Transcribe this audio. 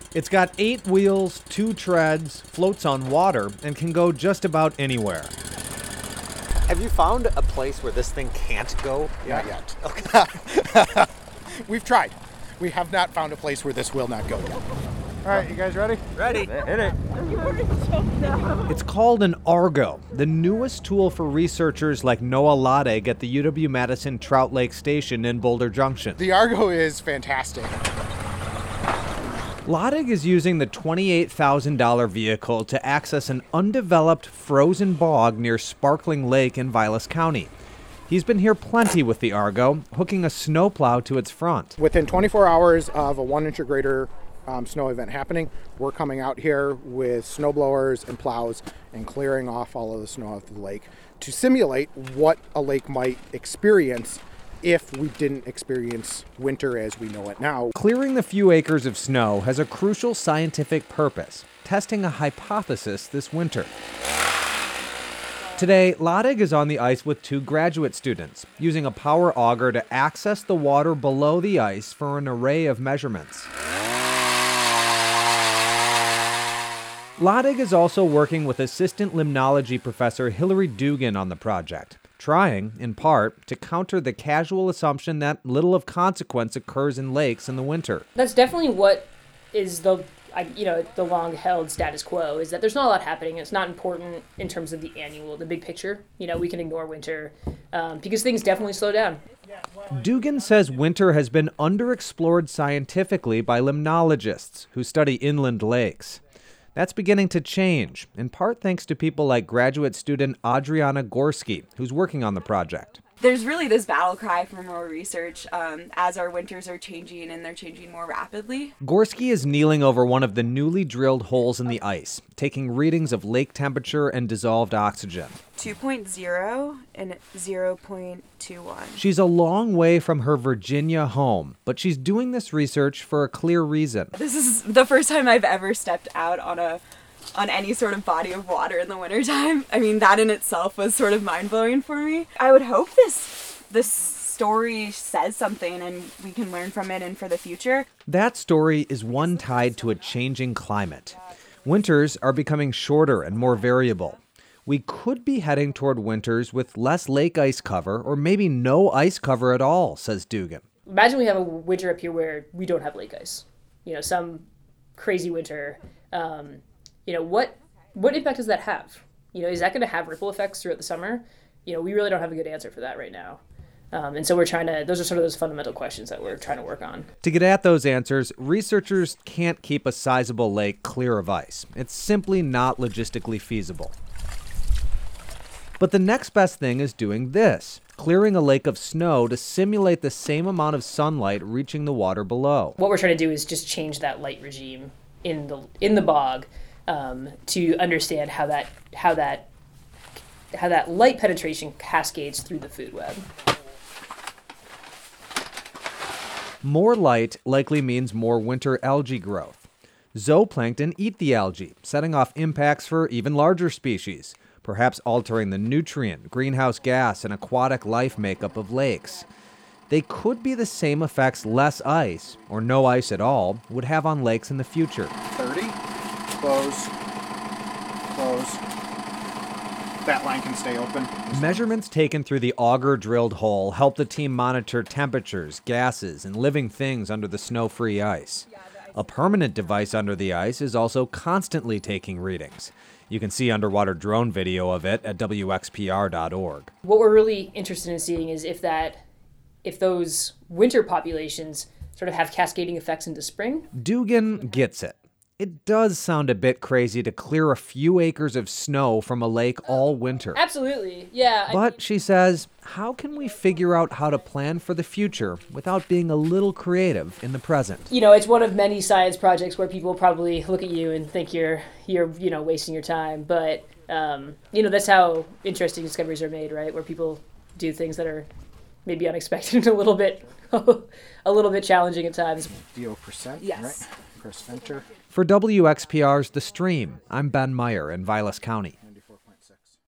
It's got 8 wheels, 2 treads, floats on water, and can go just about anywhere. Have you found a place where this thing can't go? Not yet. Okay. We've tried. We have not found a place where this will not go yet. All right, you guys ready? Ready. Hit it. It's called an Argo, the newest tool for researchers like Noah Ladig at the UW-Madison Trout Lake Station in Boulder Junction. The Argo is fantastic. Ladig is using the $28,000 vehicle to access an undeveloped frozen bog near Sparkling Lake in Vilas County. He's been here plenty with the Argo, hooking a snowplow to its front. Within 24 hours of a 1-inch or greater snow event happening, we're coming out here with snow blowers and plows and clearing off all of the snow off the lake to simulate what a lake might experience if we didn't experience winter as we know it now. Clearing the few acres of snow has a crucial scientific purpose, testing a hypothesis this winter. Today, Ladig is on the ice with 2 graduate students, using a power auger to access the water below the ice for an array of measurements. Ladig is also working with assistant limnology professor Hilary Dugan on the project, trying, in part, to counter the casual assumption that little of consequence occurs in lakes in the winter. That's definitely what is the long-held status quo, is that there's not a lot happening. It's not important in terms of the big picture. We can ignore winter because things definitely slow down. Dugan says winter has been underexplored scientifically by limnologists who study inland lakes. That's beginning to change, in part thanks to people like graduate student Adriana Gorski, who's working on the project. There's really this battle cry for more research as our winters are changing, and they're changing more rapidly. Gorski is kneeling over one of the newly drilled holes in the ice, taking readings of lake temperature and dissolved oxygen. 2.0 and 0.21. She's a long way from her Virginia home, but she's doing this research for a clear reason. This is the first time I've ever stepped out on any sort of body of water in the wintertime. I mean, that in itself was sort of mind-blowing for me. I would hope this story says something and we can learn from it and for the future. That story is one tied to a changing climate. Winters are becoming shorter and more variable. We could be heading toward winters with less lake ice cover or maybe no ice cover at all, says Dugan. Imagine we have a winter up here where we don't have lake ice. Some crazy winter. What impact does that have? Is that going to have ripple effects throughout the summer? We really don't have a good answer for that right now. And so those are sort of those fundamental questions that we're trying to work on. To get at those answers, researchers can't keep a sizable lake clear of ice. It's simply not logistically feasible. But the next best thing is doing this, clearing a lake of snow to simulate the same amount of sunlight reaching the water below. What we're trying to do is just change that light regime in the bog to understand how that light penetration cascades through the food web. More light likely means more winter algae growth. Zooplankton eat the algae, setting off impacts for even larger species, perhaps altering the nutrient, greenhouse gas, and aquatic life makeup of lakes. They could be the same effects less ice, or no ice at all, would have on lakes in the future. 30, close. That line can stay open. Measurements taken through the auger-drilled hole help the team monitor temperatures, gases, and living things under the snow-free ice. A permanent device under the ice is also constantly taking readings. You can see underwater drone video of it at wxpr.org. What we're really interested in seeing is if those winter populations sort of have cascading effects into spring. Dugan gets it. It does sound a bit crazy to clear a few acres of snow from a lake all winter. Absolutely, yeah. But she says, how can we figure out how to plan for the future without being a little creative in the present? It's one of many science projects where people probably look at you and think you're wasting your time. But, that's how interesting discoveries are made, right? Where people do things that are maybe unexpected and a little bit challenging at times. DO%, yes. Right? Press enter. For WXPR's The Stream, I'm Ben Meyer in Vilas County.